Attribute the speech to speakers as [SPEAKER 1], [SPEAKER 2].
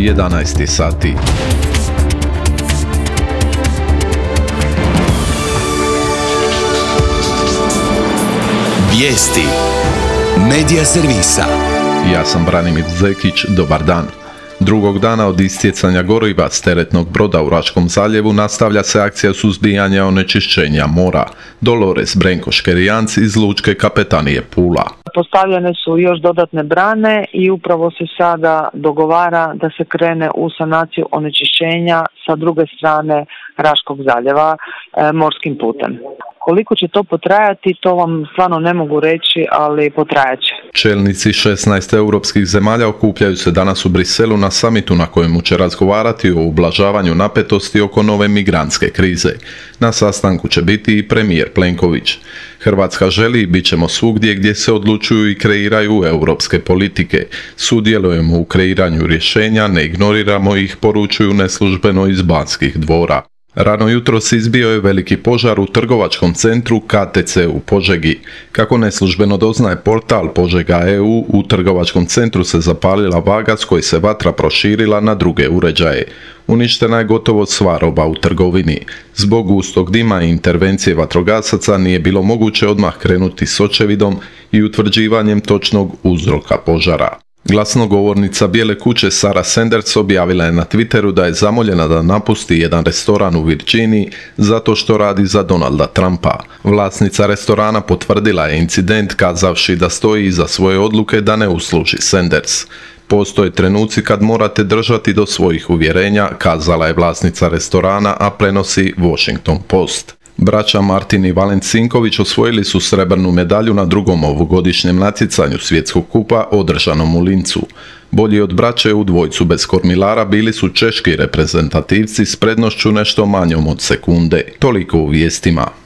[SPEAKER 1] 11 sati.
[SPEAKER 2] Vijesti Medija servisa.
[SPEAKER 1] Ja sam Branimir Zekić, dobar dan. Drugog dana od istjecanja goriva s teretnog broda u Raškom zaljevu nastavlja se akcija suzbijanja onečišćenja mora. Dolores Brenko-Škerijanc iz Lučke kapetanije Pula.
[SPEAKER 3] Postavljene su još dodatne brane i upravo se sada dogovara da se krene u sanaciju onečišćenja sa druge strane Raškog zaljeva morskim putem. Koliko će to potrajati, to vam stvarno ne mogu reći, ali potrajat će.
[SPEAKER 1] Čelnici 16 europskih zemalja okupljaju se danas u Briselu na samitu na kojemu će razgovarati o ublažavanju napetosti oko nove migrantske krize. Na sastanku će biti i premijer Plenković. Hrvatska želi i bit ćemo svugdje gdje se odlučuju i kreiraju europske politike. Sudjelujemo u kreiranju rješenja, ne ignoriramo ih, poručuju neslužbeno iz Banskih dvora. Rano jutros izbio je veliki požar u trgovačkom centru KTC u Požegi. Kako neslužbeno doznaje portal Požega.eu, u trgovačkom centru se zapalila vaga s koje se vatra proširila na druge uređaje. Uništena je gotovo sva roba u trgovini. Zbog gustog dima i intervencije vatrogasaca nije bilo moguće odmah krenuti s očevidom i utvrđivanjem točnog uzroka požara. Glasnogovornica Bijele kuće Sarah Sanders objavila je na Twitteru da je zamoljena da napusti jedan restoran u Virginiji zato što radi za Donalda Trumpa. Vlasnica restorana potvrdila je incident kazavši da stoji iza svoje odluke da ne usluži Sanders. Postoje trenuci kad morate držati do svojih uvjerenja, kazala je vlasnica restorana, a prenosi Washington Post. Braća Martin i Valent Sinković osvojili su srebrnu medalju na drugom ovogodišnjem natjecanju svjetskog kupa održanom u Lincu. Bolji od braće u dvojcu bez kormilara bili su češki reprezentativci s prednošću nešto manjom od sekunde. Toliko u vijestima.